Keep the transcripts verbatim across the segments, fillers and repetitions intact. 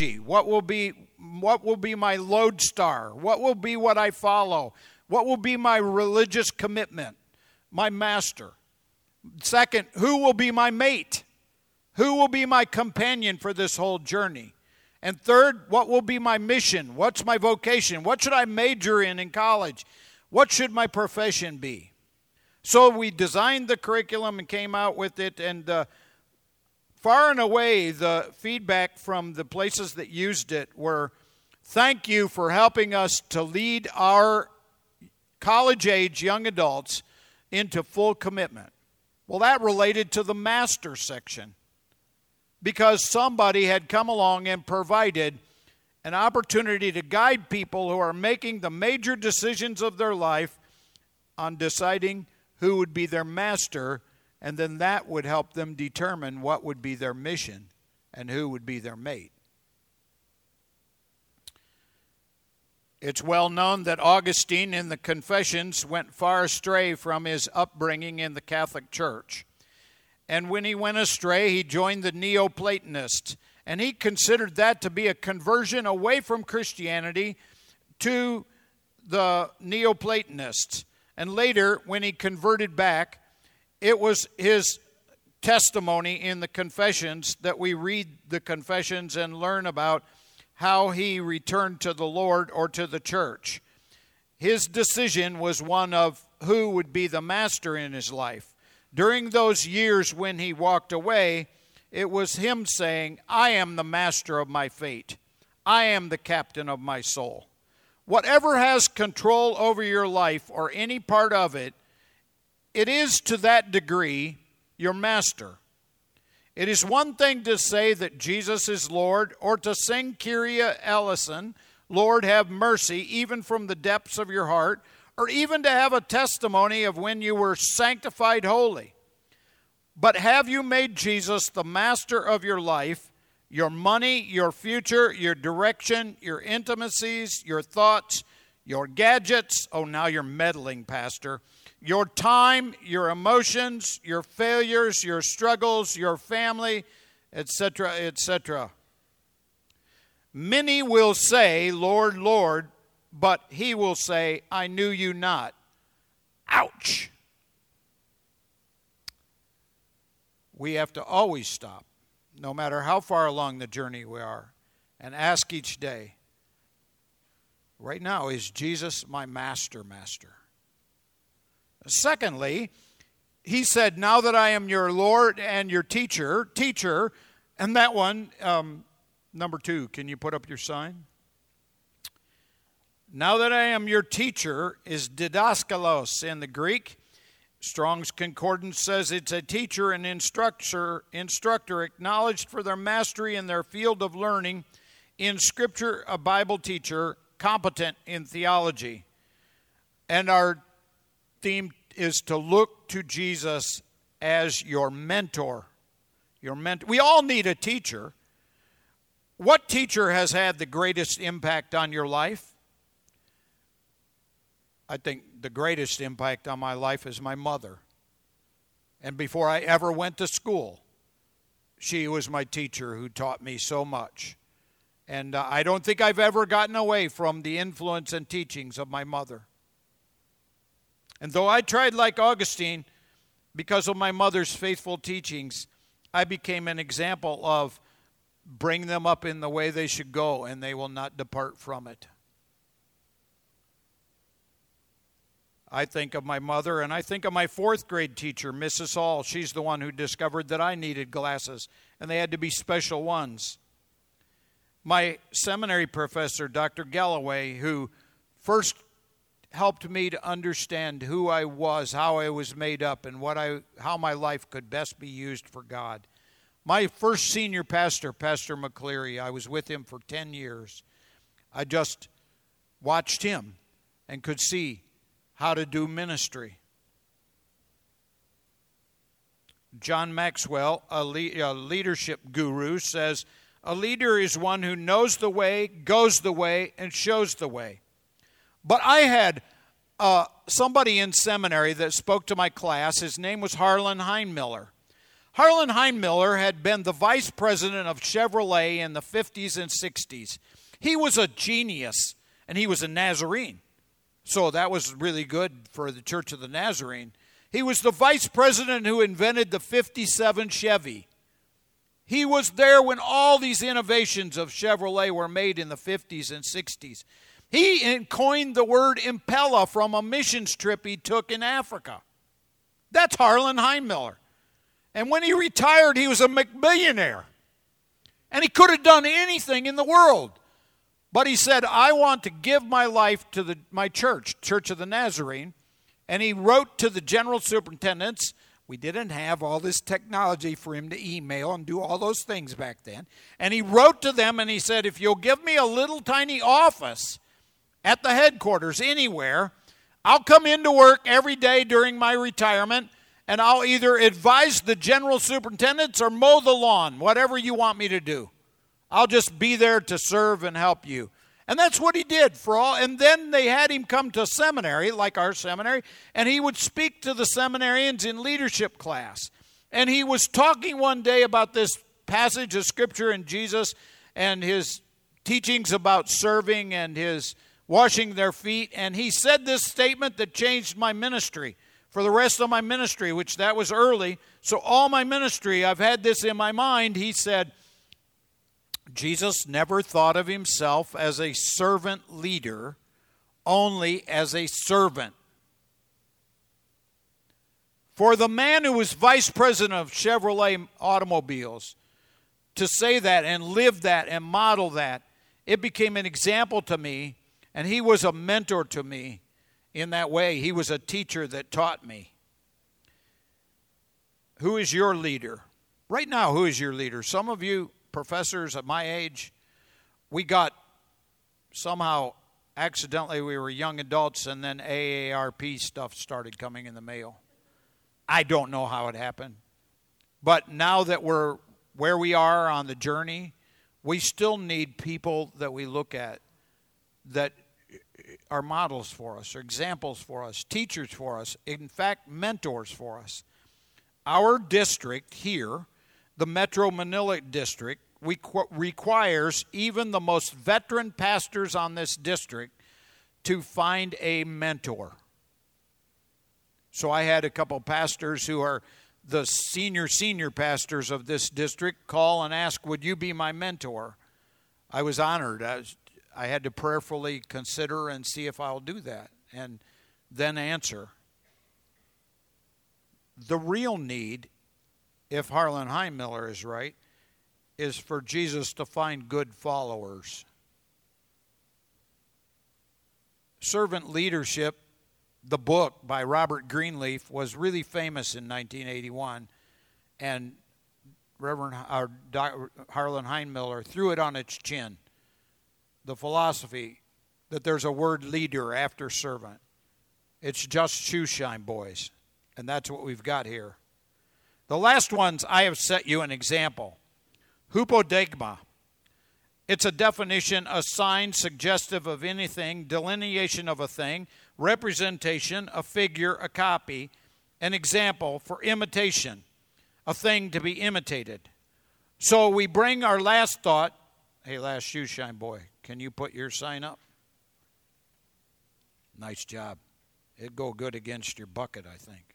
theology? What will be what will be my lodestar? What will be what I follow? What will be my religious commitment? My master. Second, who will be my mate? Who will be my companion for this whole journey? And third, what will be my mission? What's my vocation? What should I major in in college? What should my profession be? So we designed the curriculum and came out with it, and uh, far and away the feedback from the places that used it were, thank you for helping us to lead our college-age young adults into full commitment. Well, that related to the master section, because somebody had come along and provided an opportunity to guide people who are making the major decisions of their life on deciding who would be their master, and then that would help them determine what would be their mission and who would be their mate. It's well known that Augustine in the Confessions went far astray from his upbringing in the Catholic Church. And when he went astray, he joined the Neoplatonists. And he considered that to be a conversion away from Christianity to the Neoplatonists. And later, when he converted back, it was his testimony in the Confessions that we read the Confessions and learn about how he returned to the Lord or to the church. His decision was one of who would be the master in his life. During those years when he walked away, it was him saying, I am the master of my fate. I am the captain of my soul. Whatever has control over your life or any part of it, it is to that degree your master. It is one thing to say that Jesus is Lord, or to sing Kyrie eleison, Lord have mercy, even from the depths of your heart, or even to have a testimony of when you were sanctified holy. But have you made Jesus the master of your life, your money, your future, your direction, your intimacies, your thoughts, your gadgets? Oh, now you're meddling, Pastor. Your time, your emotions, your failures, your struggles, your family, et cetera, et cetera. Many will say, Lord, Lord, but he will say, I knew you not. Ouch. We have to always stop, no matter how far along the journey we are, and ask each day, right now, is Jesus my master, master? Secondly, he said, now that I am your Lord and your teacher, teacher, and that one, um, number two, can you put up your sign? Now that I am your teacher is didaskalos in the Greek. Strong's Concordance says it's a teacher and instructor, instructor acknowledged for their mastery in their field of learning. In Scripture, a Bible teacher, competent in theology. And our theme is to look to Jesus as your mentor. Your mentor. We all need a teacher. What teacher has had the greatest impact on your life? I think the greatest impact on my life is my mother. And before I ever went to school, she was my teacher who taught me so much. And uh, I don't think I've ever gotten away from the influence and teachings of my mother. And though I tried like Augustine, because of my mother's faithful teachings, I became an example of bring them up in the way they should go, and they will not depart from it. I think of my mother, and I think of my fourth grade teacher, Missus Hall. She's the one who discovered that I needed glasses, and they had to be special ones. My seminary professor, Doctor Galloway, who first helped me to understand who I was, how I was made up, and what I, how my life could best be used for God. My first senior pastor, Pastor McCleary, I was with him for ten years. I just watched him and could see how to do ministry. John Maxwell, a, le- a leadership guru, says, a leader is one who knows the way, goes the way, and shows the way. But I had uh, somebody in seminary that spoke to my class. His name was Harlan Heinmiller. Harlan Heinmiller had been the vice president of Chevrolet in the fifties and sixties. He was a genius, and he was a Nazarene. So that was really good for the Church of the Nazarene. He was the vice president who invented the fifty-seven Chevy. He was there when all these innovations of Chevrolet were made in the fifties and sixties. He coined the word impella from a missions trip he took in Africa. That's Harlan Heinmiller. And when he retired, he was a McBillionaire. And he could have done anything in the world. But he said, I want to give my life to the, my church, Church of the Nazarene. And he wrote to the general superintendents. We didn't have all this technology for him to email and do all those things back then. And he wrote to them and he said, if you'll give me a little tiny office at the headquarters anywhere, I'll come into work every day during my retirement, and I'll either advise the general superintendents or mow the lawn, whatever you want me to do. I'll just be there to serve and help you. And that's what he did for all. And then they had him come to seminary, like our seminary, and he would speak to the seminarians in leadership class. And he was talking one day about this passage of Scripture in Jesus and his teachings about serving and his washing their feet. And he said this statement that changed my ministry for the rest of my ministry, which that was early. So all my ministry, I've had this in my mind. He said, Jesus never thought of himself as a servant leader, only as a servant. For the man who was vice president of Chevrolet automobiles to say that and live that and model that, it became an example to me, and he was a mentor to me in that way. He was a teacher that taught me. Who is your leader? Right now, who is your leader? Some of you professors at my age, we got somehow accidentally, we were young adults, and then A A R P stuff started coming in the mail. I don't know how it happened. But now that we're where we are on the journey, we still need people that we look at that are models for us, or examples for us, teachers for us, in fact, mentors for us. Our district here, the Metro Manila District, we qu- requires even the most veteran pastors on this district to find a mentor. So I had a couple pastors who are the senior, senior pastors of this district call and ask, would you be my mentor? I was honored. I, was, I had to prayerfully consider and see if I'll do that, and then answer. The real need, if Harlan Heinmiller is right, is for Jesus to find good followers. Servant Leadership, the book by Robert Greenleaf, was really famous in nineteen eighty-one, and Reverend uh, Harlan Heinmiller threw it on its chin. The philosophy that there's a word leader after servant. It's just shoeshine, boys, and that's what we've got here. The last ones, I have set you an example. Hypodeigma. It's a definition, a sign suggestive of anything, delineation of a thing, representation, a figure, a copy, an example for imitation, a thing to be imitated. So we bring our last thought. Hey, last shoeshine boy, can you put your sign up? Nice job. It'd go good against your bucket, I think.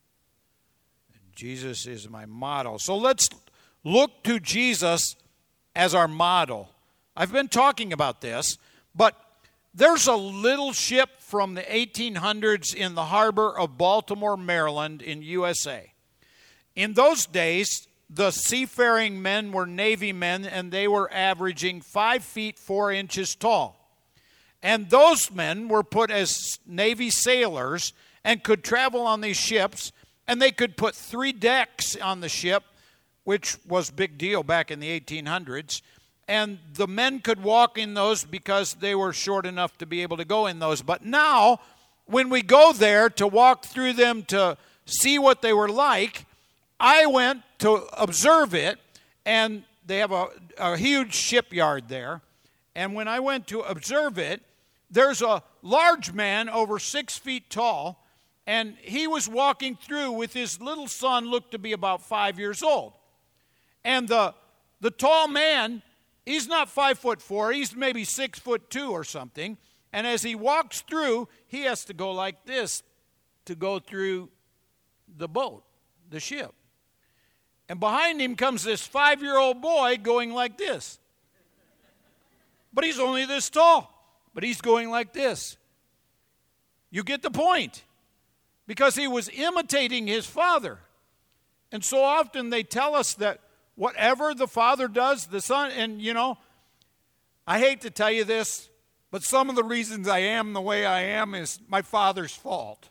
Jesus is my model. So let's look to Jesus as our model. I've been talking about this, but there's a little ship from the eighteen hundreds in the harbor of Baltimore, Maryland, in U S A. In those days, the seafaring men were Navy men, and they were averaging five feet four inches tall. And those men were put as Navy sailors and could travel on these ships, and they could put three decks on the ship, which was a big deal back in the eighteen hundreds. And the men could walk in those because they were short enough to be able to go in those. But now, when we go there to walk through them to see what they were like, I went to observe it, and they have a, a huge shipyard there. And when I went to observe it, there's a large man over six feet tall, And he was walking through with his little son, looked to be about five years old. And the, the tall man, he's not five foot four, he's maybe six foot two or something. And as he walks through, he has to go like this to go through the boat, the ship. And behind him comes this five-year-old boy going like this. But he's only this tall. But he's going like this. You get the point. Because he was imitating his father. And so often they tell us that whatever the father does, the son, and you know, I hate to tell you this, but some of the reasons I am the way I am is my father's fault.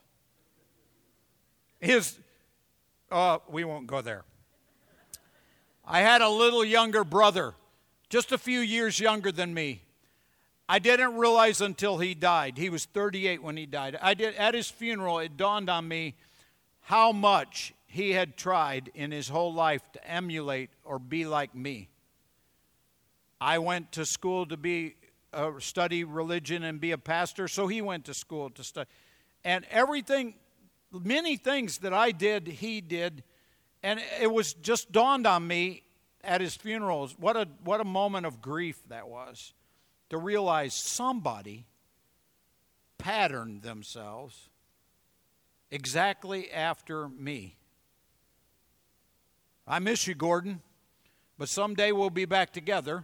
His, uh, we won't go there. I had a little younger brother, just a few years younger than me. I didn't realize until he died. He was thirty-eight when he died. I did, at his funeral, it dawned on me how much he had tried in his whole life to emulate or be like me. I went to school to be uh, study religion and be a pastor, so he went to school to study. And everything, many things that I did, he did. And it was just dawned on me at his funerals, what a what a moment of grief that was, to realize somebody patterned themselves exactly after me. I miss you, Gordon, but someday we'll be back together.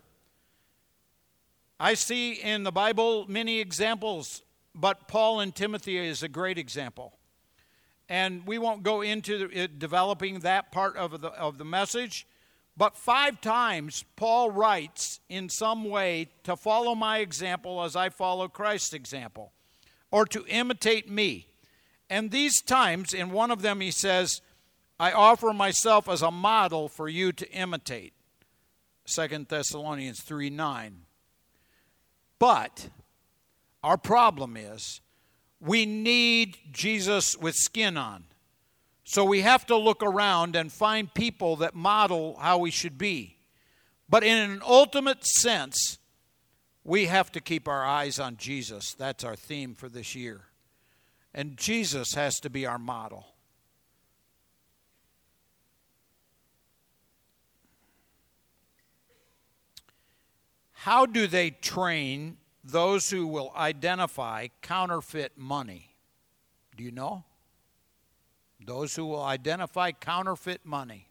I see in the Bible many examples, but Paul and Timothy is a great example. And we won't go into it, developing that part of the, of the message. But five times Paul writes in some way to follow my example as I follow Christ's example, or to imitate me. And these times, in one of them he says, I offer myself as a model for you to imitate. Second Thessalonians three nine. But our problem is, we need Jesus with skin on. So we have to look around and find people that model how we should be. But in an ultimate sense, we have to keep our eyes on Jesus. That's our theme for this year. And Jesus has to be our model. How do they train those who will identify counterfeit money? Do you know? Those who will identify counterfeit money.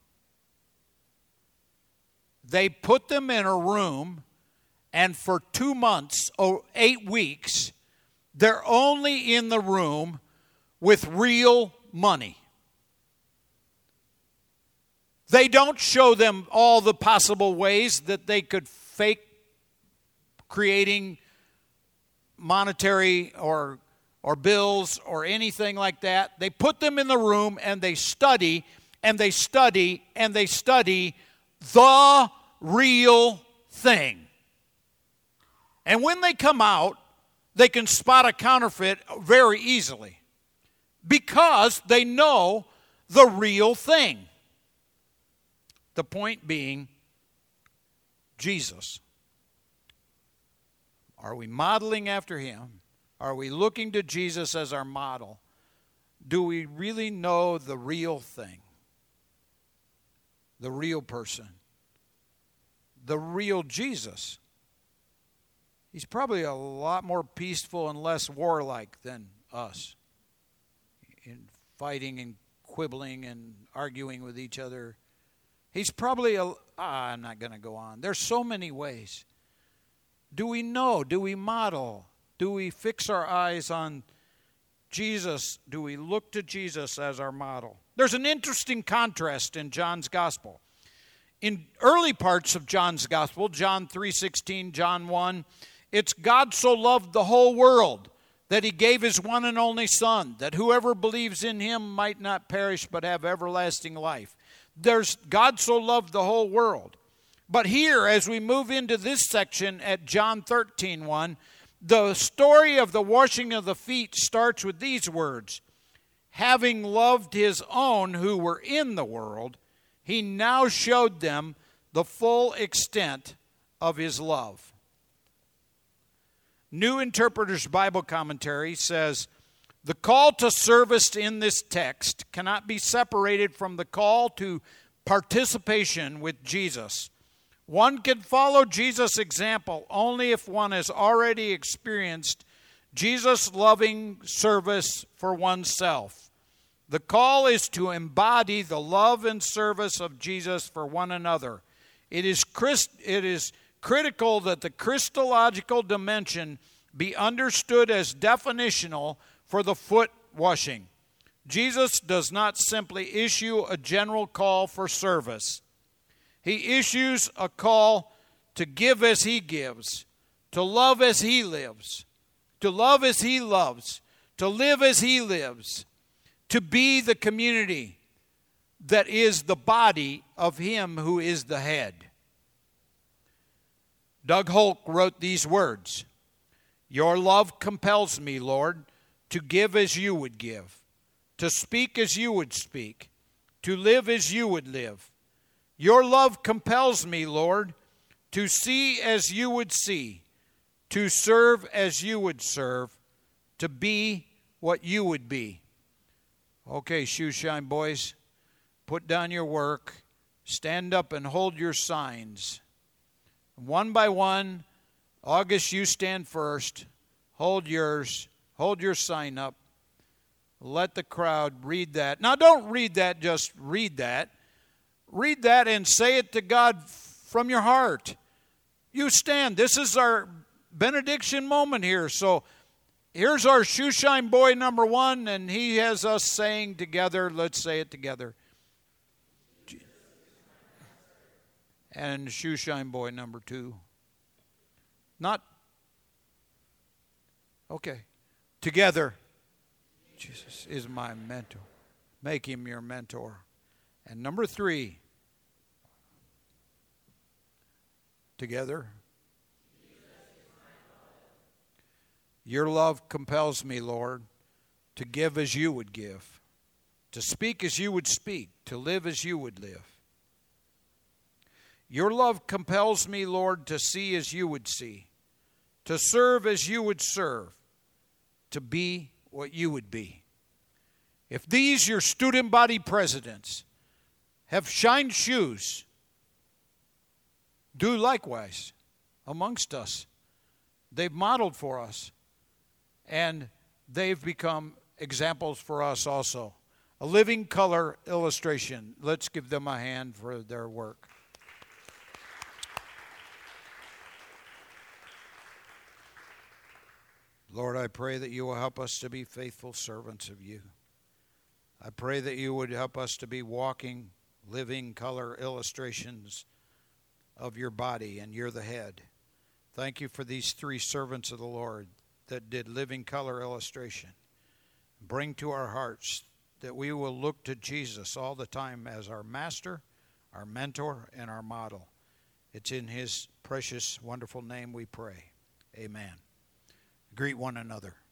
They put them in a room, and for two months or eight weeks, they're only in the room with real money. They don't show them all the possible ways that they could fake creating monetary or or bills or anything like that. They put them in the room and they study and they study and they study the real thing. And when they come out, they can spot a counterfeit very easily because they know the real thing. The point being, Jesus. Are we modeling after him? Are we looking to Jesus as our model? Do we really know the real thing? The real person? The real Jesus? He's probably a lot more peaceful and less warlike than us, in fighting and quibbling and arguing with each other. He's probably a... Ah, I'm not going to go on. There's so many ways. Do we know? Do we model? Do we fix our eyes on Jesus? Do we look to Jesus as our model? There's an interesting contrast in John's gospel. In early parts of John's gospel, John three sixteen, John one, it's God so loved the whole world that he gave his one and only Son, that whoever believes in him might not perish but have everlasting life. There's God so loved the whole world. But here, as we move into this section at John thirteen one, the story of the washing of the feet starts with these words. Having loved his own who were in the world, he now showed them the full extent of his love. New Interpreter's Bible Commentary says, The call to service in this text cannot be separated from the call to participation with Jesus. One can follow Jesus' example only if one has already experienced Jesus' loving service for oneself. The call is to embody the love and service of Jesus for one another. It is, Christ, it is critical that the Christological dimension be understood as definitional for the foot washing. Jesus does not simply issue a general call for service. He issues a call to give as he gives, to love as he lives, to love as he loves, to live as he lives, to be the community that is the body of him who is the head. Doug Holk wrote these words, "Your love compels me, Lord, to give as you would give, to speak as you would speak, to live as you would live. Your love compels me, Lord, to see as you would see, to serve as you would serve, to be what you would be." Okay, shoe shine boys, put down your work, stand up and hold your signs. One by one, August, you stand first, hold yours. Hold your sign up. Let the crowd read that. Now, don't read that, just read that. Read that and say it to God from your heart. You stand. This is our benediction moment here. So here's our shoeshine boy number one, and he has us saying together. Let's say it together. And shoeshine boy number two. Not. Okay. Together, Jesus is my mentor. Make him your mentor. And number three, together, your love compels me, Lord, to give as you would give, to speak as you would speak, to live as you would live. Your love compels me, Lord, to see as you would see, to serve as you would serve, to be what you would be. If these, your student body presidents, have shined shoes, do likewise amongst us. They've modeled for us, and they've become examples for us also. A living color illustration. Let's give them a hand for their work. Lord, I pray that you will help us to be faithful servants of you. I pray that you would help us to be walking, living color illustrations of your body, and you're the head. Thank you for these three servants of the Lord that did living color illustration. Bring to our hearts that we will look to Jesus all the time as our master, our mentor, and our model. It's in his precious, wonderful name we pray. Amen. Greet one another.